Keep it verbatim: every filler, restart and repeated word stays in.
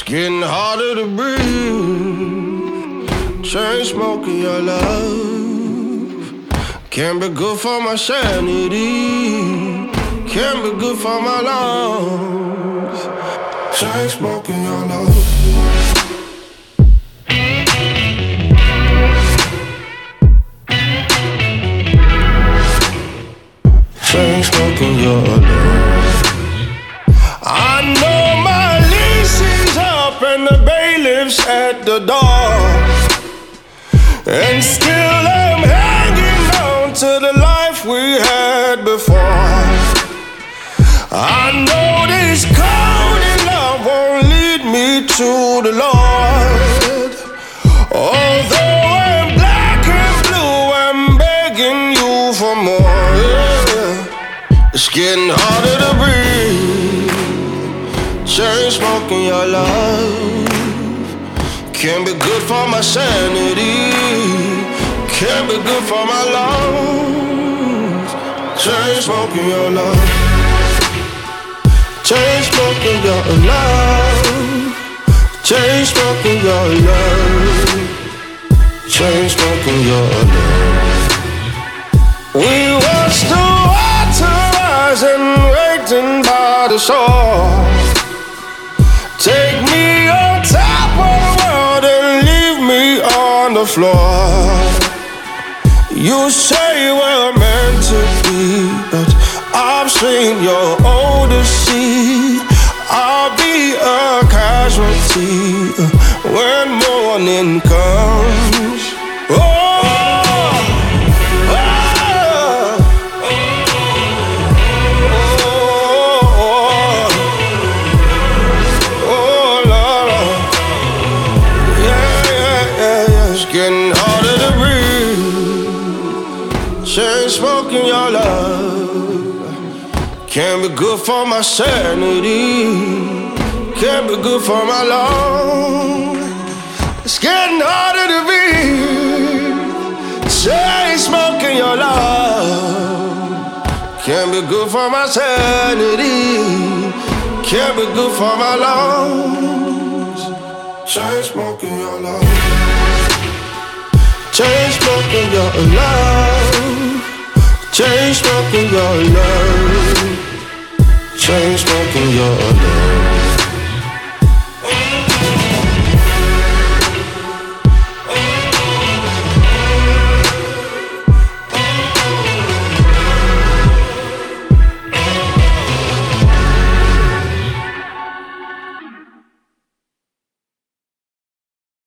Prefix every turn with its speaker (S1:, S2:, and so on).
S1: getting harder to breathe. Chain smoking your love can't be good for my sanity, can't be good for my lungs. Chain smoking your love. Chain smoking your love. I know my lease is up and the bailiff's at the door, and still I'm hanging on to the life we had before. I know this cold in love won't lead me to the Lord. Although I'm black and blue, I'm begging you for more. Yeah. It's getting harder to breathe. Chain smoking your love can't be good for my sanity, can't be good for my lungs. Chain smoking your love. Chain smoking your love. Chain smoking your love. Chain smoking your love. We watched the water rising, waiting by the shore. Take me on top of the world and leave me on the floor. You say we're meant to be, but I've seen your Odyssey. I'll be a casualty when morning comes. Oh, getting harder to breathe. Chain smoking your love can't be good for my sanity, can't be good for my lungs. It's getting harder to breathe. Chain smoking your love can't be good for my sanity, can't be good for my lungs. Chain smoking your love. Chain smoking your love. Chain smoking your love. Chain smoking your love.